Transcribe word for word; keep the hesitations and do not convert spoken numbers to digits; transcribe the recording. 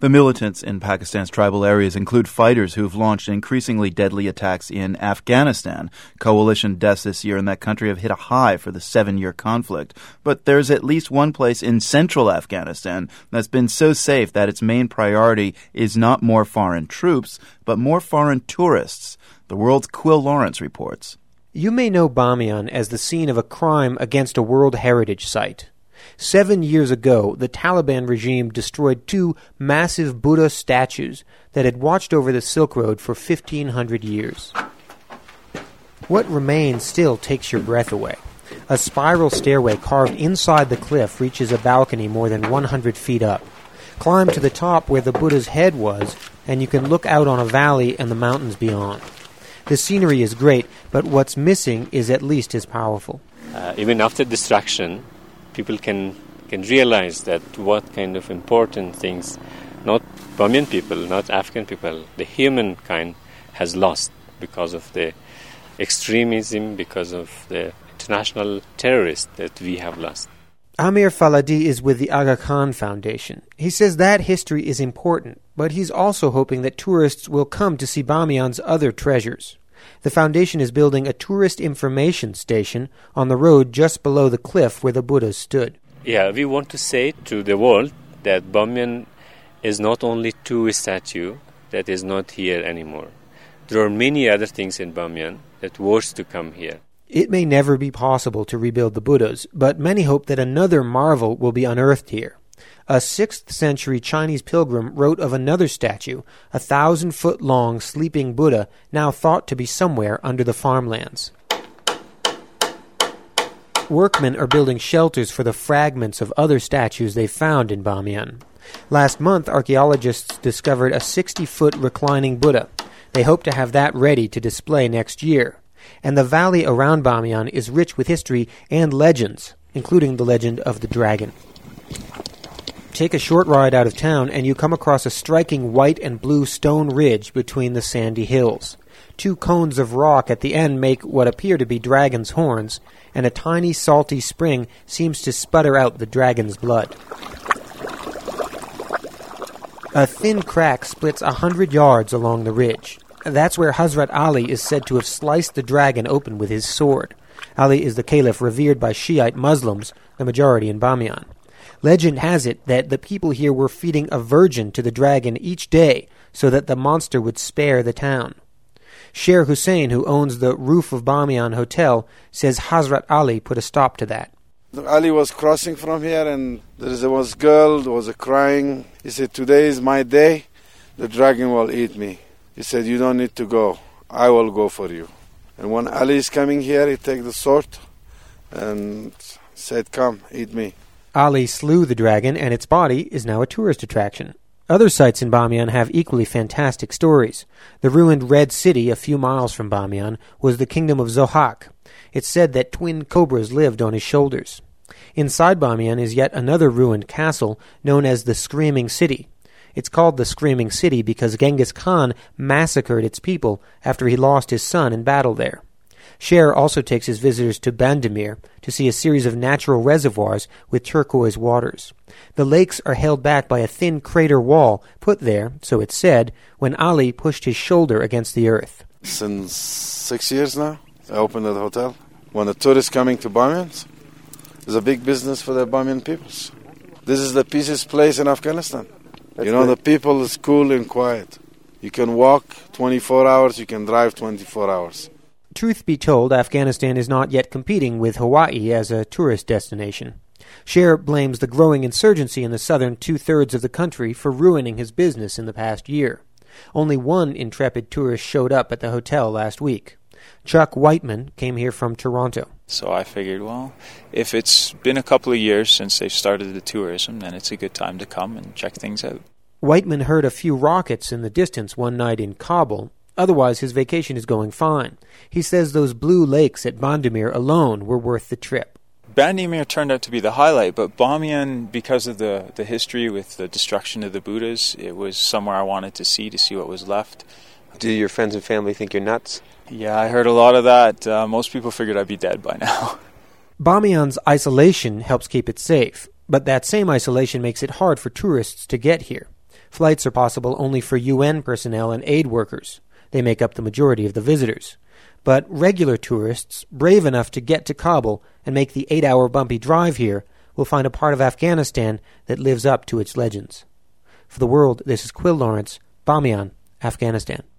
The militants in Pakistan's tribal areas include fighters who've launched increasingly deadly attacks in Afghanistan. Coalition deaths this year in that country have hit a high for the seven-year conflict. But there's at least one place in central Afghanistan that's been so safe that its main priority is not more foreign troops, but more foreign tourists. The World's Quill Lawrence reports. You may know Bamiyan as the scene of a crime against a World Heritage Site. Seven years ago, the Taliban regime destroyed two massive Buddha statues that had watched over the Silk Road for fifteen hundred years. What remains still takes your breath away. A spiral stairway carved inside the cliff reaches a balcony more than one hundred feet up. Climb to the top where the Buddha's head was, and you can look out on a valley and the mountains beyond. The scenery is great, but what's missing is at least as powerful. Uh, even after destruction, people can can realize that what kind of important things, not Bamiyan people, not Afghan people, the humankind has lost because of the extremism, because of the international terrorists that we have lost. Amir Faladi is with the Aga Khan Foundation. He says that history is important, but he's also hoping that tourists will come to see Bamiyan's other treasures. The foundation is building a tourist information station on the road just below the cliff where the Buddhas stood. Yeah, we want to say to the world that Bamiyan is not only two statue that is not here anymore. There are many other things in Bamiyan that was to come here. It may never be possible to rebuild the Buddhas, but many hope that another marvel will be unearthed here. A sixth century Chinese pilgrim wrote of another statue, a thousand-foot-long sleeping Buddha now thought to be somewhere under the farmlands. Workmen are building shelters for the fragments of other statues they found in Bamiyan. Last month, archaeologists discovered a sixty-foot reclining Buddha. They hope to have that ready to display next year. And the valley around Bamiyan is rich with history and legends, including the legend of the dragon. Take a short ride out of town and you come across a striking white and blue stone ridge between the sandy hills. Two cones of rock at the end make what appear to be dragon's horns, and a tiny salty spring seems to sputter out the dragon's blood. A thin crack splits a hundred yards along the ridge. That's where Hazrat Ali is said to have sliced the dragon open with his sword. Ali is the caliph revered by Shiite Muslims, the majority in Bamiyan. Legend has it that the people here were feeding a virgin to the dragon each day so that the monster would spare the town. Sher Hussein, who owns the Roof of Bamiyan Hotel, says Hazrat Ali put a stop to that. Ali was crossing from here and there was a girl, there was a crying. He said, today is my day, the dragon will eat me. He said, you don't need to go. I will go for you. And when Ali is coming here, he take the sword and said, come, eat me. Ali slew the dragon, and its body is now a tourist attraction. Other sites in Bamiyan have equally fantastic stories. The ruined Red City, a few miles from Bamiyan, was the kingdom of Zohak. It's said that twin cobras lived on his shoulders. Inside Bamiyan is yet another ruined castle known as the Screaming City. It's called the Screaming City because Genghis Khan massacred its people after he lost his son in battle there. Sher also takes his visitors to Bandamir to see a series of natural reservoirs with turquoise waters. The lakes are held back by a thin crater wall put there, so it's said, when Ali pushed his shoulder against the earth. Since six years now, I opened the hotel. When the tourists coming to Bamiyan, it's a big business for the Bamiyan peoples. This is the peaceful place in Afghanistan. That's you know, great. The people is cool and quiet. You can walk twenty-four hours, you can drive twenty-four hours. Truth be told, Afghanistan is not yet competing with Hawaii as a tourist destination. Sher blames the growing insurgency in the southern two-thirds of the country for ruining his business in the past year. Only one intrepid tourist showed up at the hotel last week. Chuck Whiteman came here from Toronto. So I figured, well, if it's been a couple of years since they've started the tourism, then it's a good time to come and check things out. Whiteman heard a few rockets in the distance one night in Kabul. Otherwise, his vacation is going fine. He says those blue lakes at Bandamir alone were worth the trip. Bandamir turned out to be the highlight, but Bamiyan, because of the, the history with the destruction of the Buddhas, it was somewhere I wanted to see, to see what was left. Do your friends and family think you're nuts? Yeah, I heard a lot of that. Uh, most people figured I'd be dead by now. Bamiyan's isolation helps keep it safe, but that same isolation makes it hard for tourists to get here. Flights are possible only for U N personnel and aid workers. They make up the majority of the visitors. But regular tourists, brave enough to get to Kabul and make the eight-hour bumpy drive here, will find a part of Afghanistan that lives up to its legends. For the World, this is Quill Lawrence, Bamiyan, Afghanistan.